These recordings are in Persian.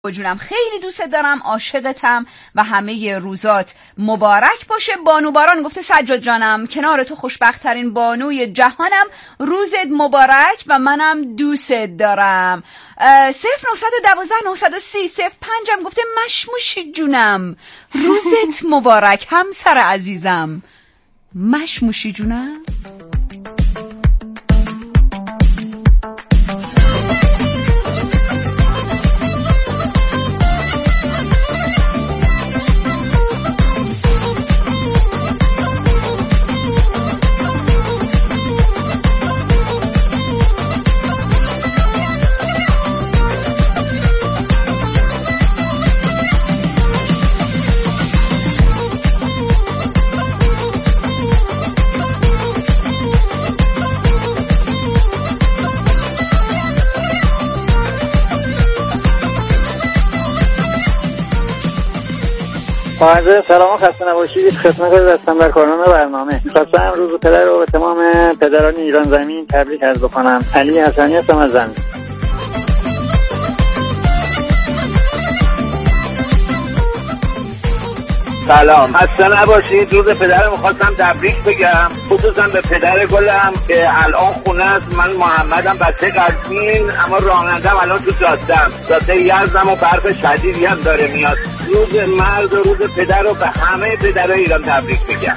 جونم خیلی دوست دارم، عاشقتم و همه روزات مبارک باشه. بانو باران گفته سجاد جانم کنار تو خوشبخت ترین بانوی جهانم، روزت مبارک و منم دوست دارم. 0912 930 05 هم گفته مشموشی جونم روزت مبارک همسر عزیزم. مشموشی جونم با سلام و خسته نباشید. خدمت دستم در کارنامه برنامه خواستم روز پدر رو به تمام پدران ایران زمین تبریک عرض بکنم. علی حسنی هستم از زنگ. سلام، خسته نباشید. روز پدرم خواستم تبریک بگم، خصوصا به پدر گلم که الان خونه است. من محمدم، بچه قزوین، اما رانندم الان تو جاده یزدم و برف شدیدی هم داره میاد. روز مرد و روز پدر رو به همه پدرای ایران تبریک بگم.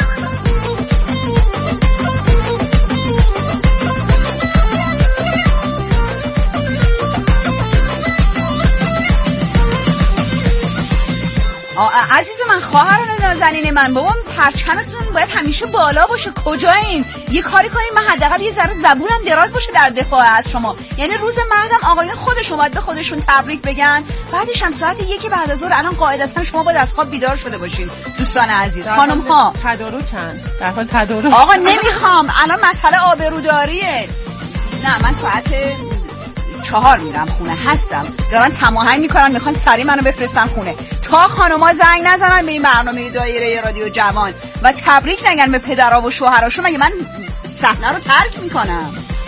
عزیز من، خواهران نازنین من، بابام پرچمتون باید همیشه بالا باشه. کجایین؟ یه کاری کنین من حداقل یه ذره زبونم دراز باشه در دفاع از شما. یعنی روز مردم آقایون خودشون باید به خودشون تبریک بگن. بعدش هم ساعت 1 بعد از ظهر الان قاعدتاً شما باید از خواب بیدار شده باشین. دوستان عزیز، خانم ها تدارو چند در حال تدارو. آقا نمیخوام، الان مسئله آبروداریه. نه من ساعت 4 میرم خونه، هستم، دارن تماهنگ میکنن، میخوان سریع منو بفرستن خونه تا خانوما زنگ نزنن به این برنامه دایره رادیو جوان و تبریک نگن به پدرها و شوهراشون. مگه من صحنه رو ترک میکنم؟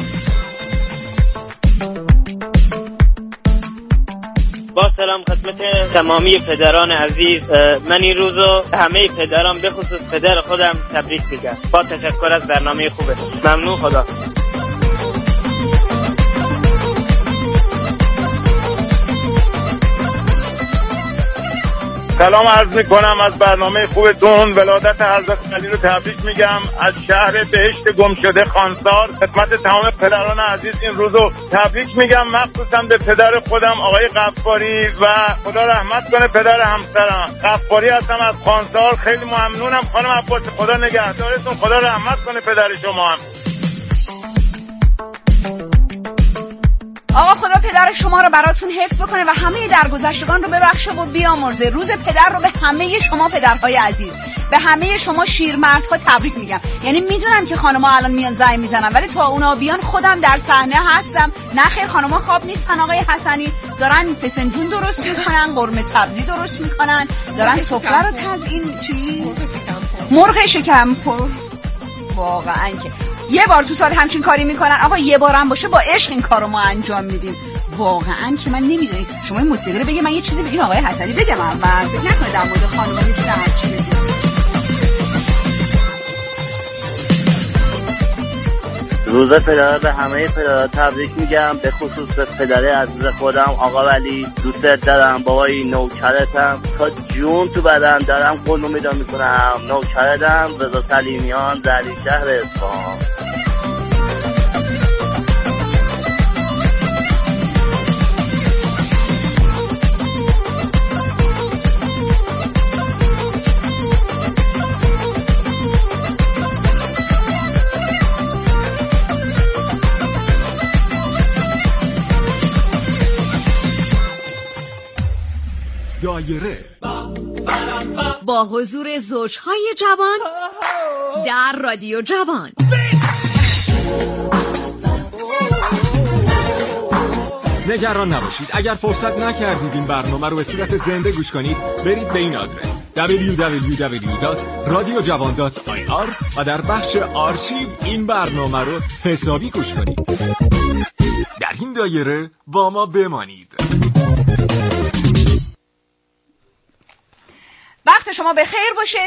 با سلام خدمت تمامی پدران عزیز، من این روزو همه پدران به خصوص پدر خودم تبریک میگم. با تشکر از برنامه خوبه. ممنون. خدا. سلام عرض میکنم از برنامه خوبتون. ولادت حضرت علی رو تبریک میگم از شهر بهشت گم شده خانسار. خدمت تمام پدران عزیز این روزو تبریک میگم، مخصوصا به پدر خودم آقای غفاری و خدا رحمت کنه پدر همسرم. غفاری هستم از خانسار. خیلی ممنونم خانم عباس، خدا نگهدارتون، خدا رحمت کنه پدر شما هم. آقا خدا پدر شما رو براتون حفظ بکنه و همه درگذشتگان رو ببخشه و بیامرزه. روز پدر رو به همه شما پدرهای عزیز، به همه شما شیرمردها تبریک میگم. یعنی میدونم که خانم‌ها الان میان زنگ میزنن، ولی تا اونا بیان خودم در صحنه هستم. نه خیر، خانم‌ها خواب نیستن آقای حسنی، دارن فسنجون درست میکنن، قرمه سبزی درست میکنن، دارن سفره رو تزیین مرغ شکم پر. واقعا که یه بار تو سال همچین کاری میکنن. آقا یه بار هم باشه با عشق این کارو ما انجام میدیم. واقعا که من نمیدونم. شما این موسیقی رو بگه، من یه چیزی به این آقای حسنی بگم اول. فکر نکنه در مورد خانوما میتونه هر چی بگه. روز پدر به همه پدرها تبریک میگم، به خصوص به پدر عزیز خودم آقا ولی. دوستت دارم بابای، نوکرتم تا جون تو بدن دارم قول میدم میکنم. نوکرتم رضا سلیمیان، زلی شهر اصفهان. دایره با حضور زوجهای جوان در رادیو جوان. نگران نباشید، اگر فرصت نکردید این برنامه رو به صورت زنده گوش کنید، برید به این آدرس www.radiojavan.ir و در بخش آرشیو این برنامه رو حسابی گوش کنید. در این دایره با ما بمانید. شما بخیر باشه.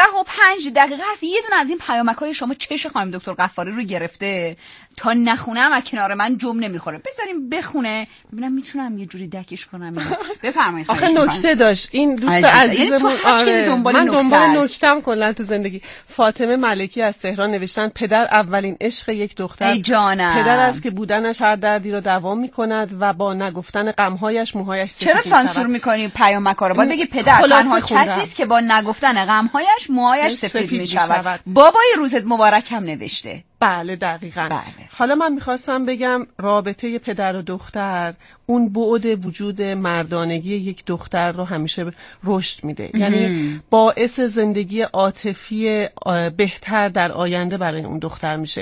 13:05 است. یه دونه از این پیامک‌های شما چش خانم دکتر غفاری رو گرفته، تا نخونم از کنار من جم نمیخوره. بذاریم بخونه ببینم میتونم یه جوری دکش کنم. بفرمایید. آخه نکته داشت این دوست عزیزمون. من دنبال نکتم کلا تو زندگی. فاطمه ملکی از تهران نوشتن پدر اولین عشق یک دختر پدر است که بودنش هر دردی رو دوام میکند و با نگفتن غم‌هایش موهایش سفید می‌شود. چرا سانسور می‌کنی پیامک‌ها رو؟ باید بگی پدر تنها کسی است که با نگفتن غم‌هایش موهایش سفید می‌شود. بابای روزت مبارک هم نوشته. بله دقیقاً. بله. حالا من میخواستم بگم رابطه پدر و دختر اون بعد وجود مردانگی یک دختر رو همیشه رشد میده. یعنی باعث زندگی عاطفی بهتر در آینده برای اون دختر میشه.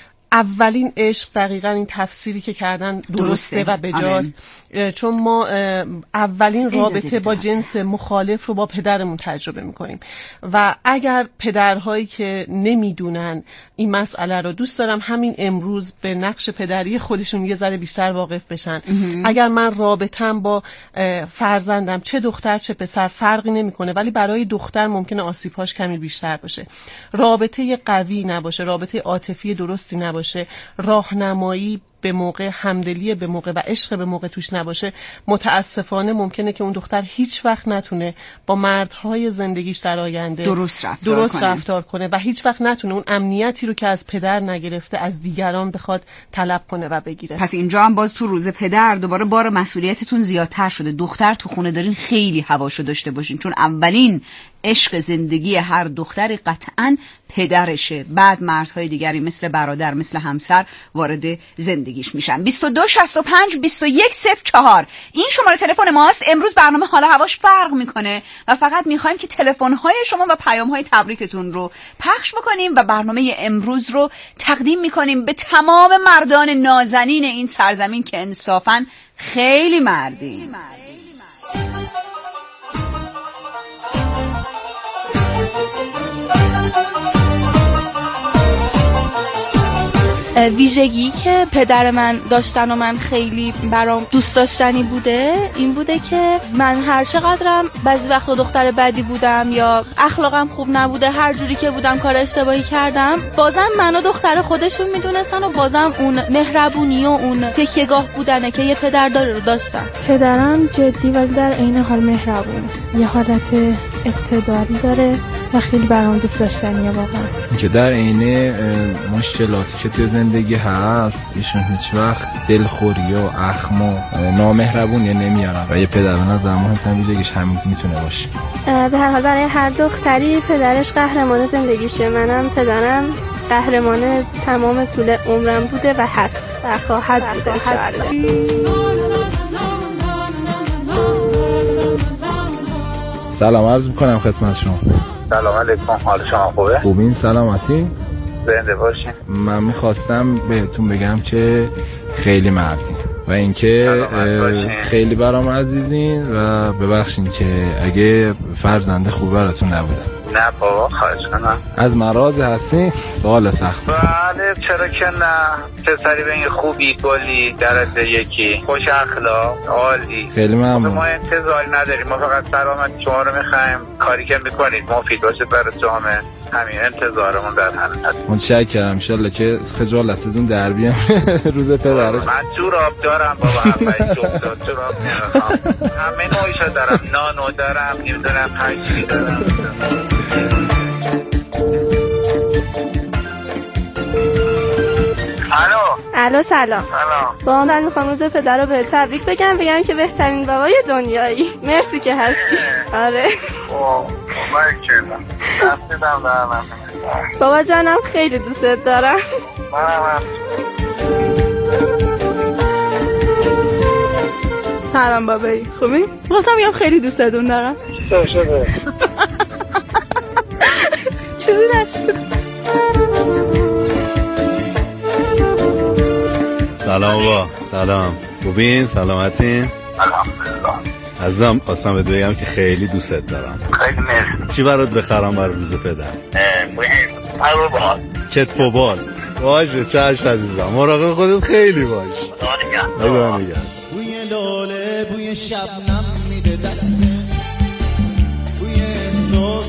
اولین عشق دقیقاً این تفسیری که کردن درسته و بجاست. چون ما اولین رابطه با جنس مخالف رو با پدرمون تجربه میکنیم و اگر پدرهایی که نمیدونن این مسئله رو، دوست دارم همین امروز به نقش پدری خودشون یه ذره بیشتر واقف بشن. اگر من رابطم با فرزندم چه دختر چه پسر فرقی نمیکنه، ولی برای دختر ممکنه آسیب‌هاش کمی بیشتر باشه. رابطه قوی نباشه، رابطه عاطفی درستی نباشه، راهنمایی به موقع، همدلی به موقع و عشق به موقع توش نباشه، متاسفانه ممکنه که اون دختر هیچ وقت نتونه با مردهای زندگیش در آینده درست رفتار کنه و هیچ وقت نتونه اون امنیتی رو که از پدر نگرفته از دیگران بخواد طلب کنه و بگیره. پس اینجا هم باز تو روز پدر دوباره بار مسئولیتتون زیادتر شده. دختر تو خونه دارین، خیلی حواشو داشته باشین، چون اولین عشق زندگی هر دختری قطعاً پدرشه. بعد مردهای دیگری مثل برادر، مثل همسر وارد زندگیش میشن. 2265 2104 این شماره تلفن ماست. امروز برنامه حال هواش فرق میکنه و فقط میخوایم که تلفن‌های شما و پیام‌های تبریکتون رو پخش بکنیم و برنامه امروز رو تقدیم میکنیم به تمام مردان نازنین این سرزمین که انصافاً خیلی مردین. ویژگی که پدر من داشتن و من خیلی برام دوست داشتنی بوده این بوده که من هر چقدرم بعضی وقتا دختر بدی بودم یا اخلاقم خوب نبوده، هر جوری که بودم کار اشتباهی کردم، بازم منو دختر خودشون میدونستن و بازم اون مهربونی و اون تکیهگاه بودنه که یه پدر داره رو داشتن. پدرم جدی ولی در عین حال مهربون، یه حالت اقتداری داره و خیلی برام دوست داشتنیه واقعا. که در عین مشکلاتی که توی زندگی هست ایشون هیچ وقت دلخوری و اخم و نامهربونی نمیارن و یه پدر به نظر مهمترین ویژگیش همین میتونه باشه. به هر حال برای هر دختری پدرش قهرمان زندگیشه. منم پدرم قهرمان تمام طول عمرم بوده و هست و خواهد بود انشاءالله. سلام عرض میکنم خدمت شما. سلام علیکم، حال شما خوبه؟ خوبین؟ سلامتی؟ زنده باشین. من میخواستم بهتون بگم که خیلی مردین و اینکه خیلی برام عزیزین و ببخشین که اگه فرزند خوب براتون نبودم. نه بابا خواهش کنم. از من راضی هستین؟ سوال سخت. بله چرا که نه. پسری به این خوبی، گلی، درجه یکی، خوش اخلاق، عالی. خیلی ممنون. ما انتظاری نداریم، ما فقط سلامت شما رو میخوایم، کاری که میکنید مفید باشه برای جامعه. همین انتظارمون در همین هست. متشکرم. ان شاءالله که خجالتتون در بیام روز پدرش. من جوراب دارم بابا، همه جوراب نمیخوام. همه نوعیشو دارم، نانو دارم، نمیدونم پنجی دارم. الو سلام. با من میخوام روز پدر رو به تبریک بگم که بهترین بابای دنیایی. مرسی که هستی. آره بابا جانم خیلی دوستت دارم. سلام بابایی، خوبی؟ خواستم بگم خیلی دوستتون دارم. شده چیزی نشد. سلام با سلام، خوبین؟ سلامتین؟ الحمدلله. عزیزم خواستم بهت بگم که خیلی دوستت دارم. خیلی مرسی. چی برات بخرم برای روز پدر؟ بال. کتف و بال. باشه چشم عزیزم، مراقب خودت خیلی باش. خدا نگهدار. بوی لاله بوی شبنم میده دسته، بوی سوز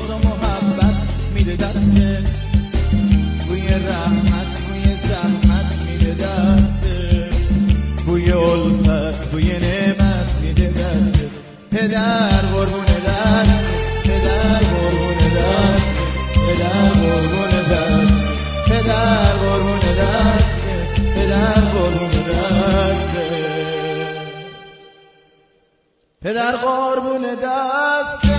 پدر قربون دست، پدر قربون دست، پدر قربون دست، پدر قربون دست، پدر قربون دست، پدر قربون دست.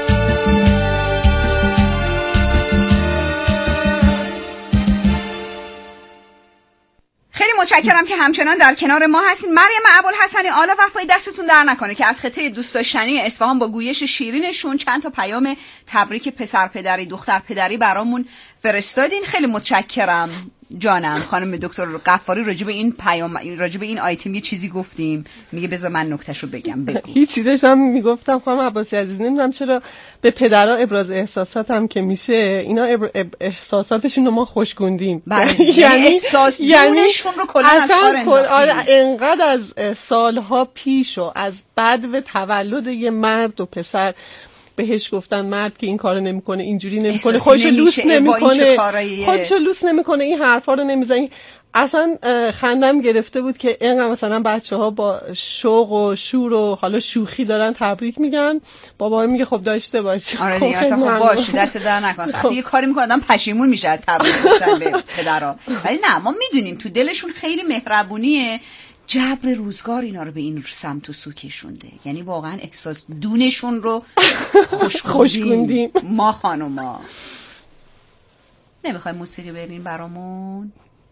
خیلی متشکرم که همچنان در کنار ما هستین. مریم ابوالحسنی، آلا وفای دستتون در نکنه که از خطه دوست داشتنی اصفهان با گویش شیرینشون چند تا پیام تبریک پسر پدری دختر پدری برامون فرستادین. خیلی متشکرم جانم. خانم دکتر غفاری راجع به این پیام، راجع به این آیتم یه چیزی گفتیم، میگه بذار من نکتهشو بگم. بگو. هیچی داشتم میگفتم خانم عباسی عزیز، نمیدونم چرا به پدرها ابراز احساساتم که میشه اینا احساساتشون رو ما خوشگوندیم. یعنی احساس دونشون رو کلا از کار انداختیم. انقدر از سالها پیش و از بعد و تولد یه مرد و پسر بهش گفتن مرد که این کارو نمیکنه، اینجوری نمیکنه، خودشو لوس نمیکنه، خودشو لوس نمیکنه، این حرفا رو نمیزنه. اصلا خندم گرفته بود که اینقدر مثلا بچه‌ها با شوق و شور و حالا شوخی دارن تبریک میگن، بابا میگه خب داشته باش. آره دیگه اصلا خب باش، دست در نکن. اصلا یه کاری میکنه آدم پشیمون میشه از تبریک گفتن به پدرها. ولی نه، ما میدونیم تو دلشون خیلی مهربونیه. جبر روزگار اینا رو به این سمت و سو کشونده، یعنی واقعا احساس دونشون رو خوشگوندیم ما خانوما. نمیخوای موسیقی برین برامون؟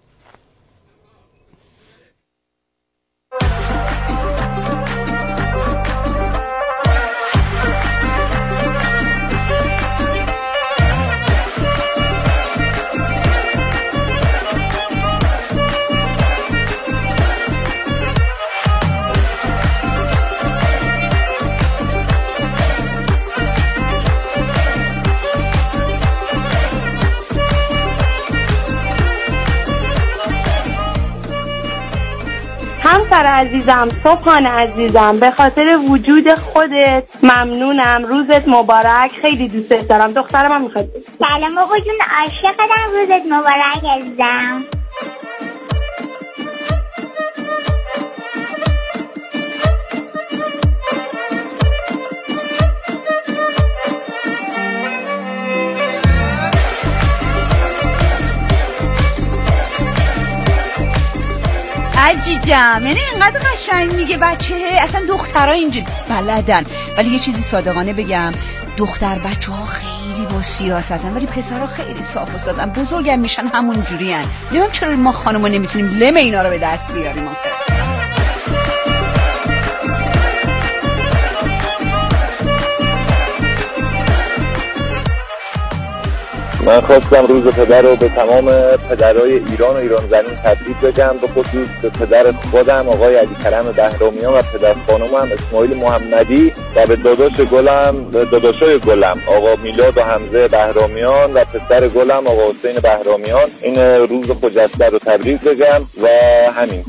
همسر عزیزم، صبحانه عزیزم، به خاطر وجود خودت ممنونم. روزت مبارک، خیلی دوستت دارم. دخترم هم میخواد. سلام آقا جون، عاشقتم. روزت مبارک عزیزم. عجیجم، یعنی اینقدر قشنگ میگه بچه. اصلا دخترها اینجوری بلدن. ولی یه چیزی صادقانه بگم، دختر بچه ها خیلی با سیاستن ولی پسرها خیلی صاف و سادن. بزرگم میشن همون جوری هن. نمیم چرا ما خانوما نمیتونیم لم اینا رو به دست بیاریم آخه. من خواستم روز پدر رو به تمام پدرهای ایران و ایران زمین تبریک بگم، به خصوص به پدر خودم آقای علی کرم بهرامیان و پدر خانومم اسماعیل محمدی و به داداشای گلم آقا میلاد و حمزه بهرامیان و پسر گلم آقا حسین بهرامیان. این روز خجسته رو تبریک بگم و همین.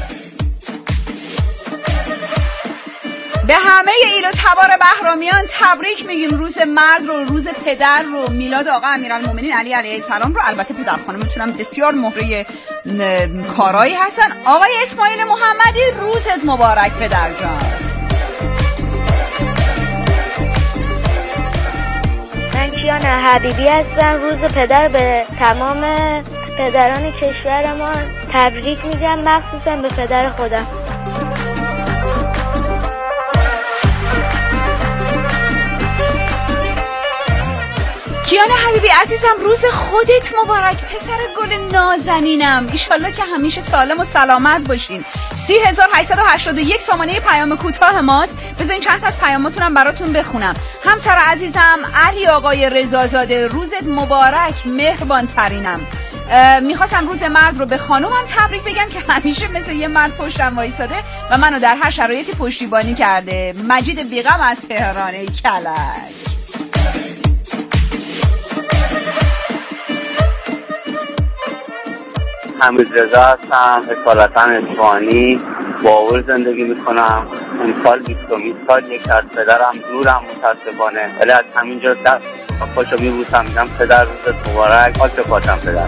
به همه ایل و تبار بهرامیان تبریک میگیم. روز مرد رو، روز پدر رو، میلاد آقا امیرالمومنین علی علیه السلام رو. البته پدر خانمتونم بسیار مهره کارایی هستن. آقای اسماعیل محمدی، روزت مبارک پدر جان. من کیان حبیبی هستم. روز پدر به تمام پدران کشور ما تبریک میگم، مخصوصا به پدر خودم. کیان حبیبی عزیزم، روز خودت مبارک پسر گل نازنینم. ایشالله که همیشه سالم و سلامت باشین. 3881 سامانه پیام کوتاه ماست. بذارین چند تا از پیاماتونم براتون بخونم. همسر عزیزم علی آقای رضازاده، روزت مبارک، مهربان ترینم. میخواستم روز مرد رو به خانومم تبریک بگم که همیشه مثل یه مرد پشتم وایساده و منو در هر شرایطی پشتیبانی کرده. مجید بیغم از تهران کلک. حمید رضا هستم، اصالتا اصفهانی، باور زندگی میکنم. امسال 20 سال یک از پدرم دورم متاسفانه، ولی از همینجا دست پاشو میبوسم میگم پدر روزت مبارک، آچه پاشم پدر.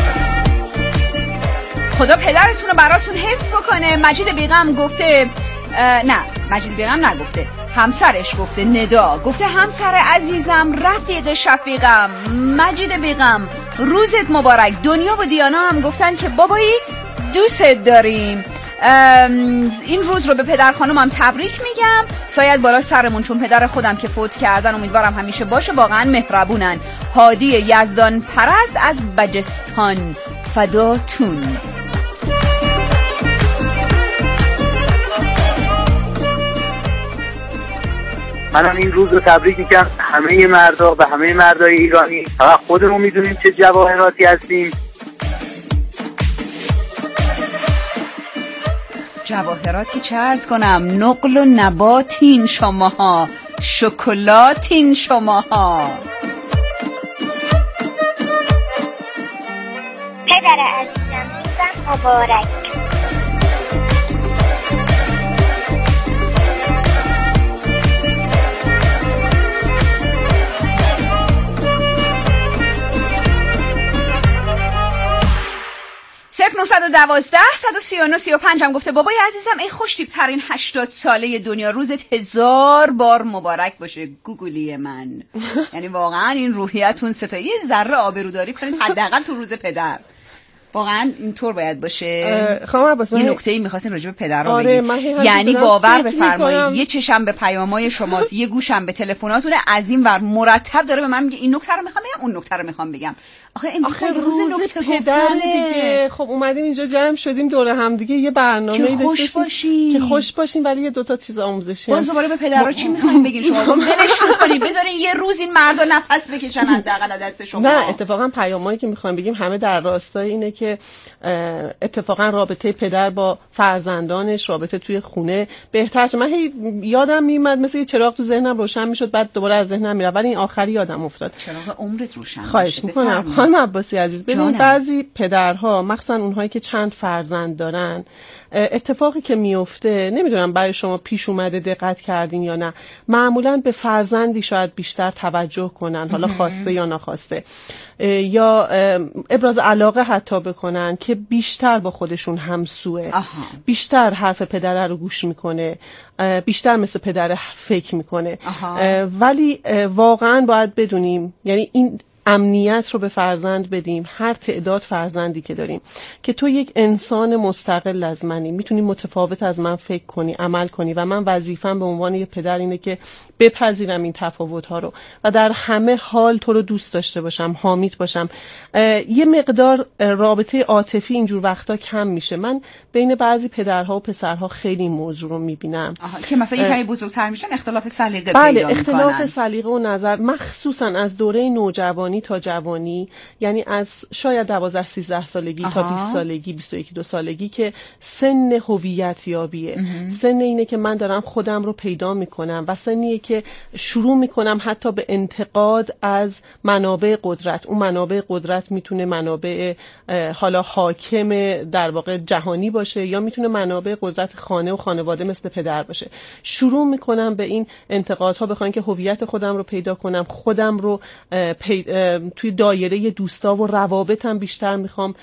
خدا پدرتون رو براتون حفظ بکنه. مجید بیغم گفته نه مجید بیغم نگفته، همسرش گفته، ندا گفته همسر عزیزم، رفیق شفیقم، مجید بیغم روزت مبارک. دنیا و دیانا هم گفتن که بابایی دوست داریم. این روز رو به پدر خانومم تبریک میگم، سایت بالا سرمون، چون پدر خودم که فوت کردن امیدوارم همیشه باشه، واقعا مهربونن. هادی یزدان پرست از بجستان، فداتون. منم این روز رو تبریک میگم همه مردا و همه مردای ایرانی. فقط خودمون میدونیم چه جواهراتی هستیم. جواهرات که چه عرض کنم، نقل و نباتین شماها، شکلاتین شماها. پدر عزیزم روزم مبارک. صفر 912 139 35 هم گفته بابای عزیزم ای خوشتیپ ترین 80 ساله دنیا، روزت 1000 بار مبارک باشه گوگلی من. یعنی واقعا این روحیتون ستایی ذره آبروداری کنید حداقل تو روز پدر. واقعا اینطور باید باشه. این نکته‌ای می‌خواستین راجع به پدرها بگید. یعنی باور بفرمایید یه چشم به پیام‌های شماست، یه گوشم به تلفناتونه، از این ور مرتب داره به من میگه این نکته رو می‌خوام بگم، اون نکته رو می‌خوام بگم. آخه روز نکته پدر دیگه. خب اومدیم اینجا جمع شدیم دور هم دیگه یه برنامه‌ای داشتیم که خوش باشیم، ولی یه دو تا چیز آموزشی. باز دوباره به پدرها چی می‌خواید بگین شما؟ ولشون کنید، بذارین یه روز این مردا نفس بکشن حداقل دست شما. نه اتفاقا پیامایی که می‌خوایم بگیم همه در راستای اینه که اتفاقا رابطه پدر با فرزندانش، رابطه توی خونه بهتر شه. من یادم میومد مثل یه چراغ تو ذهنم روشن میشد، بعد دوباره از ذهنم میره، ولی این آخری یادم افتاد. چراغ عمرت روشن. خواهش میکنم خانم عباسی عزیز. ببین بعضی پدرها مخصوصا اونهایی که چند فرزند دارن، اتفاقی که میفته نمیدونم برای شما پیش اومده دقت کردین یا نه، معمولا به فرزندی شاید بیشتر توجه کنن، حالا خواسته یا ناخواسته، یا ابراز علاقه حتی بکنن که بیشتر با خودشون همسوه، بیشتر حرف پدر رو گوش میکنه، بیشتر مثل پدر فکر میکنه. ولی واقعا باید بدونیم، یعنی این امنیت رو به فرزند بدیم، هر تعداد فرزندی که داریم، که تو یک انسان مستقل از منی، میتونی متفاوت از من فکر کنی، عمل کنی، و من وظیفه‌ام به عنوان یک پدر اینه که بپذیرم این تفاوت‌ها رو و در همه حال تو رو دوست داشته باشم، حامیت باشم. یه مقدار رابطه عاطفی اینجور وقتا کم میشه. من بین بعضی پدرها و پسرها خیلی این موضوع رو میبینم که مثلا یه کمی بزرگتر میشن اختلاف سلیقه پیدا بله، میکنن. اختلاف سلیقه و نظر، مخصوصا از دوره نوجوانی تا جوانی، یعنی از شاید 12-13 سالگی تا 20 سالگی، 21-22 سالگی، که سن هویت یابیه. سن اینه که من دارم خودم رو پیدا میکنم و سنیه که شروع میکنم حتی به انتقاد از منابع قدرت. اون منابع قدرت میتونه منابع حالا حاکم در واقع جهانی باشه، یا میتونه منابع قدرت خانه و خانواده مثل پدر باشه. شروع میکنم به این انتقادها، بخوام که هویت خودم رو پیدا کنم، خودم رو توی دایره دوستا و روابطم بیشتر میخوام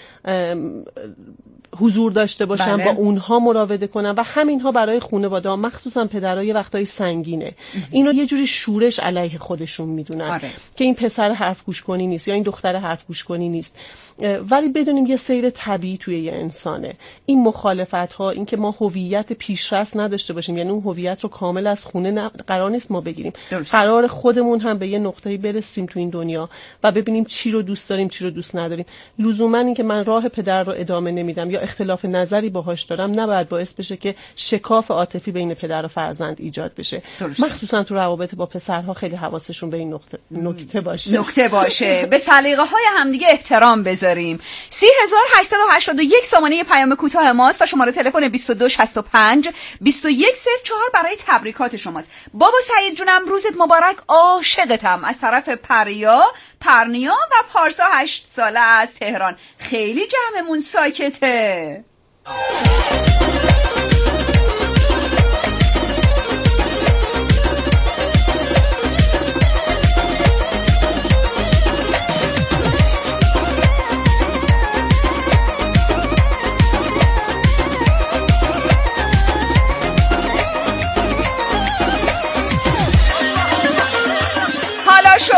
حضور داشته باشم، با اونها مراوده کنم، و همینها برای خانواده، مخصوصا پدرها، یه وقتای سنگینه. اینو یه جوری شورش علیه خودشون میدونن که این پسر حرف گوش کنی نیست یا این دختر حرف گوش کنی نیست. ولی بدونیم یه سیر طبیعی توی یه انسانه. این مخالفت ها، این که ما هویت پیشرفت نداشته باشیم، یعنی اون هویت رو کامل از خونه قرار نیست ما بگیریم. قرار خودمون هم به یه نقطه‌ای برسیم تو این دنیا و ببینیم چی رو دوست داریم، چی رو دوست نداریم. لزوما این که من راه پدر رو ادامه نمیدم یا اختلاف نظری باهاش دارم نباید باعث بشه که شکاف عاطفی بین پدر و فرزند ایجاد بشه. مخصوصا تو روابط با پسرها خیلی حواسشون به این نکته باشه. به سلیقه های همدیگه احترام بذاریم. 3881 سامانه پیام کوتاه ماست و شماره تلفن 2265 2104 برای تبریکات شماست. بابا سعید جونم روزت مبارک، عاشقتم، از طرف پرنیا و پارسا 8 ساله از تهران. خیلی جمعمون ساکته.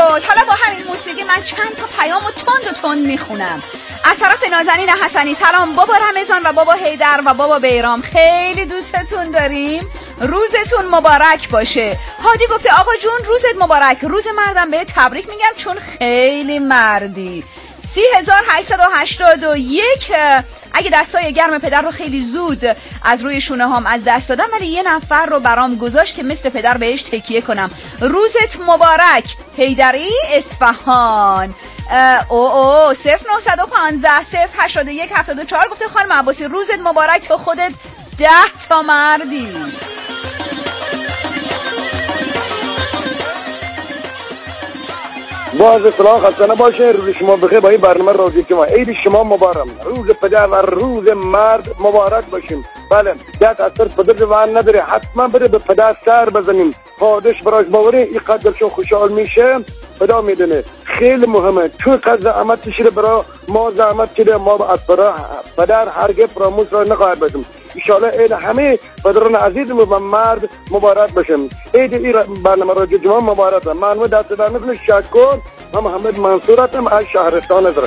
حالا با همین موسیقی من چند تا پیامو تند میخونم. از طرف نازنین حسنی: سلام بابا رمضان و بابا حیدر و بابا بیرام، خیلی دوستتون داریم، روزتون مبارک باشه. هادی گفته آقا جون روزت مبارک، روز مردم بهت تبریک میگم چون خیلی مردی. 3881 اگه دستای گرم پدر رو خیلی زود از روی شونه هام از دست دادم، ولی یه نفر رو برام گذاشت که مثل پدر بهش تکیه کنم. روزت مبارک حیدری اصفهان. 0915 081 74 گفته خانم عباسی روزت مبارک، تو خودت 10 تا مردی. باز اصلاح خستانه باشه، روز شما بخیر، با این برنامه راضی شما. عید شما مبارک، روز پدر و روز مرد مبارک باشیم. بله دست از سر پدر وان نداره، حتما بره به پدر سر بزنیم، پادش براش باوره این قدرشو خوشحال میشه، پدا میدونه. خیلی مهمه، چون قد زحمت کشیده برای ما، زحمت کشیده ما از پدر هرگز فراموش را نخواهد باشیم. انشاءالله عید همه پدران عزیز و مرد مبارک باشیم. عید این برنامه را جمعه مبارک. من دست در نکنه شکر. من محمد منصور هستم از شهرستان ازرق.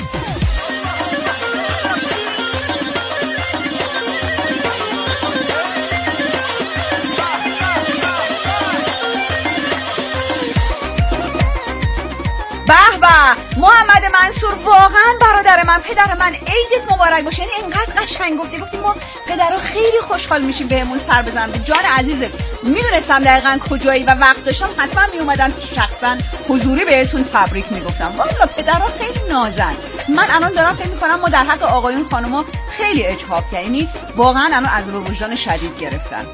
به به محمد منصور، واقعا برادر من، پدر من، عیدت مبارک باشه. یعنی اینقدر قشنگ گفتی ما پدرها خیلی خوشحال میشیم بهمون سر بزن. به جان عزیزت میدونستم دقیقا کجایی و وقت داشتم حتما میومدم شخصا حضوری بهتون تبریک میگفتم. والا پدرها خیلی نازن. من الان دارم فکر میکنم ما در حق آقایون خانوما خیلی اجحاف کردیم، یعنی واقعا الان عذاب وجدان شدید گرفتن.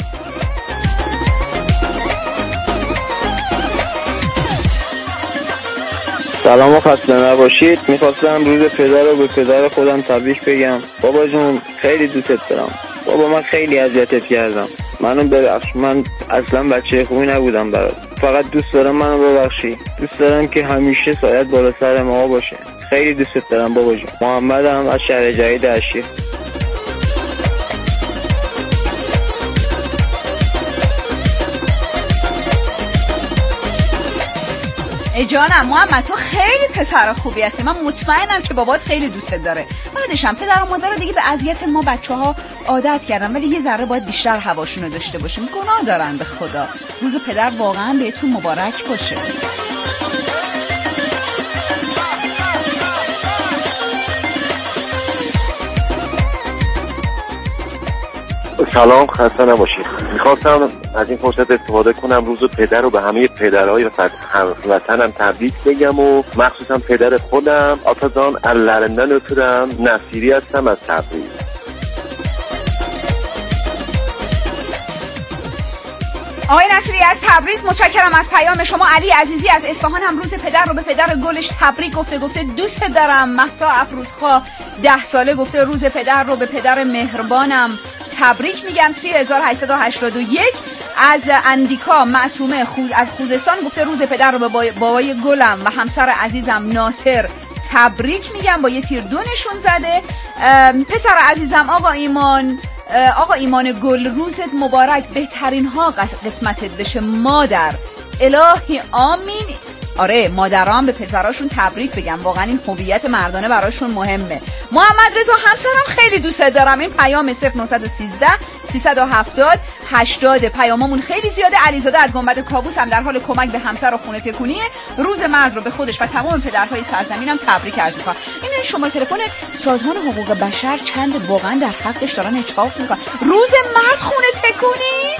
سلام و خسته نباشید. میخواستم روز پدر رو به پدر خودم تبریک بگم. بابا جون خیلی دوستت دارم. بابا من خیلی اذیتت کردم، منو ببخش، من اصلا بچه خوبی نبودم برات، فقط دوست دارم منو ببخشی. دوست دارم که همیشه سایت بالا سر ما باشه. خیلی دوستت دارم بابا جون. محمدم از شهر جدید اشیر. جانم محمد، تو خیلی پسر خوبی هستی. من مطمئنم که بابات خیلی دوستت داره. بعدشم پدر و مادر دیگه به اذیت ما بچه‌ها عادت کردن، ولی یه ذره باید بیشتر هواشونو داشته باشیم. گناه دارن به خدا. روز پدر واقعا بهتون مبارک باشه. سلام، خسته نباشید. میخواستم از این فرصت استفاده کنم روز پدر رو به همه پدرهای وطنم تبریک بگم و مخصوصا پدر خودم آتازان اللرندن اوتورم نصیری هستم از تبریز. آقای نصیری از تبریز متشکرم از پیام شما. علی عزیزی از اصفهان هم روز پدر رو به پدر گلش تبریک گفته دوست دارم. مهسا افروزخوا 10 ساله گفته روز پدر رو به پدر مهربانم تبریک میگم. 3881 از اندیکا معصومه از خوزستان گفته روز پدر رو به بابای گلم و همسر عزیزم ناصر تبریک میگم، با یه تیر 2 نشون زده. پسر عزیزم آقا ایمان گل، روزت مبارک، بهترین ها قسمتت بشه مادر. الهی آمین. آره مادران به پسراشون تبریک بگم، واقعا این هویت مردانه براشون مهمه. محمد رضا همسرم خیلی دوست دارم. این پیام 0913 370 80 پیاممون خیلی زیاده. علیزاده از گنبد کابوس هم در حال کمک به همسر و خونه تکونیه. روز مرد رو به خودش و تمام پدرهای سرزمینم تبریک عرض می‌کنم. این شماره تلفن سازمان حقوق بشر چند واقعا در حقش دارن اجحاف می‌کنن. روز مرد خونه تکونی؟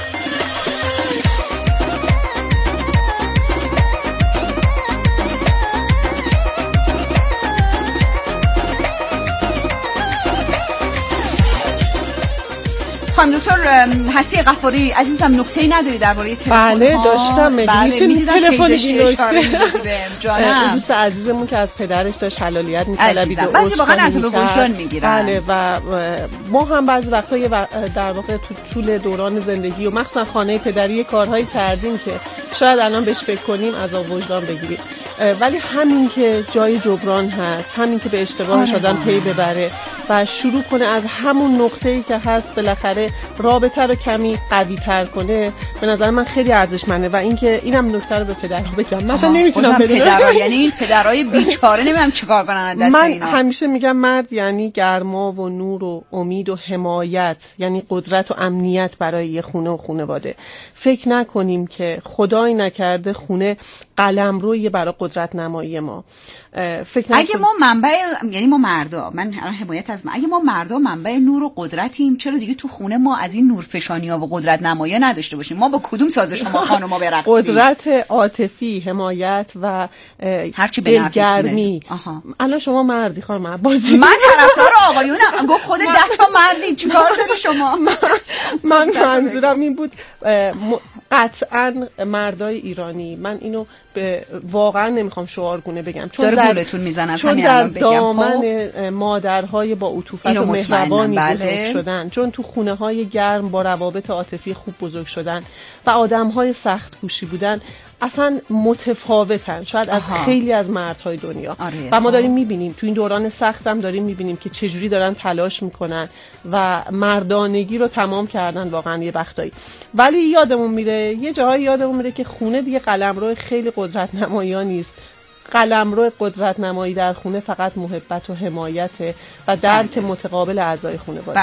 خانم دکتر هستی غفاری عزیزم نکته‌ای نداری درباره تلفن؟ بله داشتم. میشه تلفن جانم دوست عزیزمون که از پدرش داشت حلالیت می‌طلبید و بعضی واقعا از به وجدان میگیرن. بله و ما هم بعضی وقتا در واقع تو طول دوران زندگی و مخصوصا خانه پدری کارهایی کردیم که شاید الان بهش فکر کنیم از وجدان بگیریم، ولی همین که جای جبران هست، همین که به اشتباهش آدم پی ببره و شروع کنه از همون نقطه‌ای که هست بالاخره رابطه رو کمی قوی‌تر کنه، به نظر من خیلی ارزشمنده. و اینکه اینم نکته رو به پدرها بگم، مثلا نمیتونم پدرها یعنی این پدرای بیچاره نمیدونم چیکار کنن دست من اینا. همیشه میگم مرد یعنی گرما و نور و امید و حمایت، یعنی قدرت و امنیت برای یه خونه و خانواده. فکر نکنیم که خدای نکرده خونه قلمرویه برای قدرت نمایی ما. اگه ما منبع، یعنی ما مردا، من حمایت از اگه ما مردا منبع نور و قدرتیم، چرا دیگه تو خونه ما از این نورفشانی‌ها و قدرت نمایی نداشته باشیم؟ ما با کدوم سازش ما خانم‌ها برقصیم؟ قدرت عاطفی، حمایت و هرچی به دلگرمی. الان شما مردی خانم عباسی، من طرفدار آقایونم. گفت خود 10 تا مردی، چیکار داری شما؟ من منظورم این بود قطعاً مردای ایرانی، من اینو واقعا نمیخوام شعارگونه بگم، چون گولتون میزنن، چون در دامن مادرهای با عطوفت و مهربانی بزرگ شدن، چون تو خونه های گرم با روابط عاطفی خوب بزرگ شدن و آدم های سخت کوشی بودن، اصلا متفاوتن شاید از خیلی از مردهای دنیا. و ما داریم میبینیم تو این دوران سخت هم داریم میبینیم که چجوری دارن تلاش میکنن و مردانگی رو تمام کردن واقعا یه وقتایی. ولی یادمون میره، یه جاهای یادمون میره که خونه دیگه قلمرو خیلی قدرت نمایی نیست. قلمرو قدرت نمایی در خونه فقط محبت و حمایته و درک متقابل اعضای خانواده.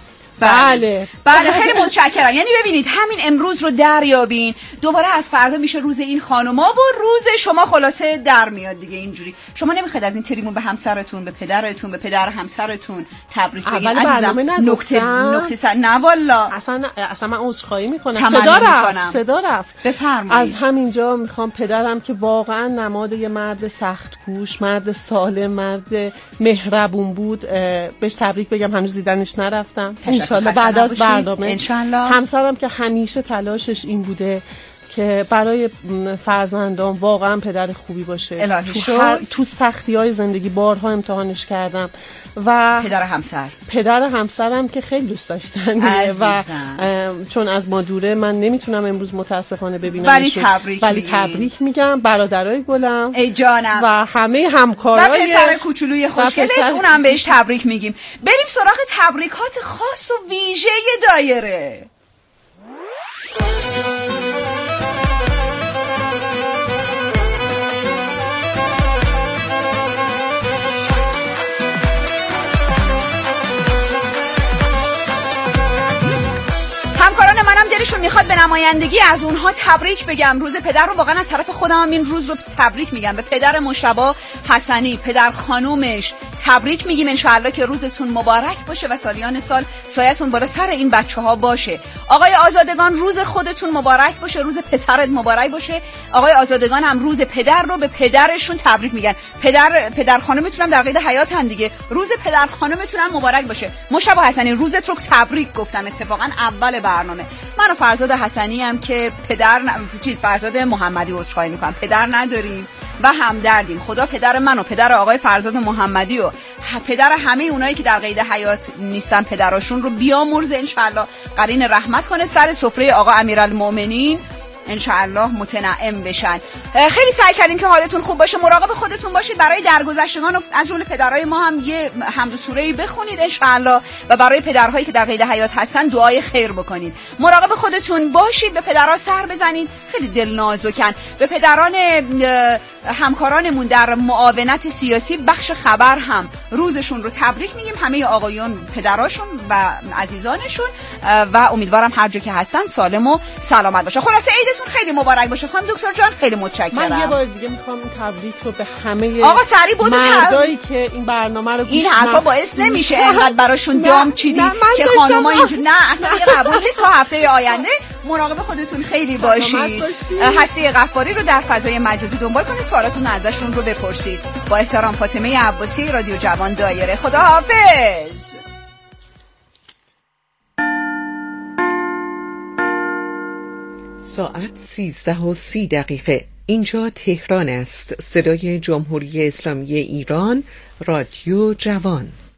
بله خیلی متشکرم. یعنی ببینید همین امروز رو دریابین، دوباره از فردا میشه روز این خانوما و روز شما خلاصه در میاد دیگه. اینجوری شما نمیخواید از این تریمون به همسرتون، به پدرتون، به پدر همسرتون تبریک بگین؟ عزیزم نکته سر نه والا اصلا من عذرخواهی میکنم، صدا رفت. بفرمایید. از همینجا میخوام پدرم که واقعا نماد یه مرد سخت کوش، مرد سالم، مرد مهربون بود، بهش تبریک بگم. هنوز دیدنش نرفتم، انشالله بعد از برنامه. همسرم که همیشه تلاشش این بوده که برای فرزندان واقعا پدر خوبی باشه. تو سختی‌های زندگی بارها امتحانش کردم و پدر همسرم که خیلی دوست داشتنیه و چون از ما دوره من نمیتونم امروز متاسفانه ببینمش، ولی تبریک میگم برادرای گلم ای جانم و همه همکارای و پسر کوچولوی خوشگلت، اونم بهش تبریک میگیم. بریم سراغ تبریکات خاص و ویژه دایره. همکاران منم دلشون میخواد به نمایندگی از اونها تبریک بگم. روز پدر رو واقعا از طرف خودم هم این روز رو تبریک میگم. به پدر مجتبی حسنی، پدر خانومش تبریک میگیم. انشاءالله که روزتون مبارک باشه و سالیان سال سایتون بالا سر این بچه‌ها باشه. آقای آزادگان روز خودتون مبارک باشه، روز پسرت مبارک باشه. آقای آزادگان هم روز پدر رو به پدرشون تبریک میگن. پدر خانومتون هم در قید حیاتن دیگه، روز پدر خانومتون هم مبارک باشه. مجتبی حسنی روزت رو تبریک گفتم اتفاقا اول برنامه. من و فرزاد حسنی هم که فرزاد محمدی عذرخواهی میکنم، پدر نداریم و همدردیم. خدا پدر من و پدر آقای فرزاد محمدی و پدر همه اونایی که در قید حیات نیستن پدراشون رو بیامرزه انشالله، قرین رحمت کنه، سر سفره آقا امیرالمومنین انشاءالله متنعم بشن. خیلی سعی کردیم که حالتون خوب باشه، مراقب خودتون باشید. برای درگذشتگان و از جمله پدرای ما هم یه حمد و سوره‌ای بخونید انشاءالله و برای پدرهایی که در قید حیات هستن دعای خیر بکنید. مراقب خودتون باشید، به پدرها سر بزنید، خیلی دل نازکن. به پدران همکارانمون در معاونت سیاسی بخش خبر هم روزشون رو تبریک میگیم، همه آقایون پدراشون و عزیزانشون، و امیدوارم هر جا که هستن سالم و سلامت باشه. خلاصه عیدتون خیلی مبارک باشه. خانم دکتر جان خیلی متشکرم. من یه بار دیگه میخوام این تبریک رو به همه آقا سری بود مردایی که این برنامه رو گوش این حرفا باعث نمیشه انقدر براشون دام چیدی که خانوما اینجوری نه اصلا یه قبول نیست. تا هفته آینده مراقب خودتون خیلی باشید. هستی غفاری رو در فضای مجازی دنبال کنید، سوالاتون ازشون رو بپرسید. با احترام فاطمه عباسی، رادیو جوان دایره. خداحافظ. ساعت 13:30. اینجا تهران است. صدای جمهوری اسلامی ایران، رادیو جوان.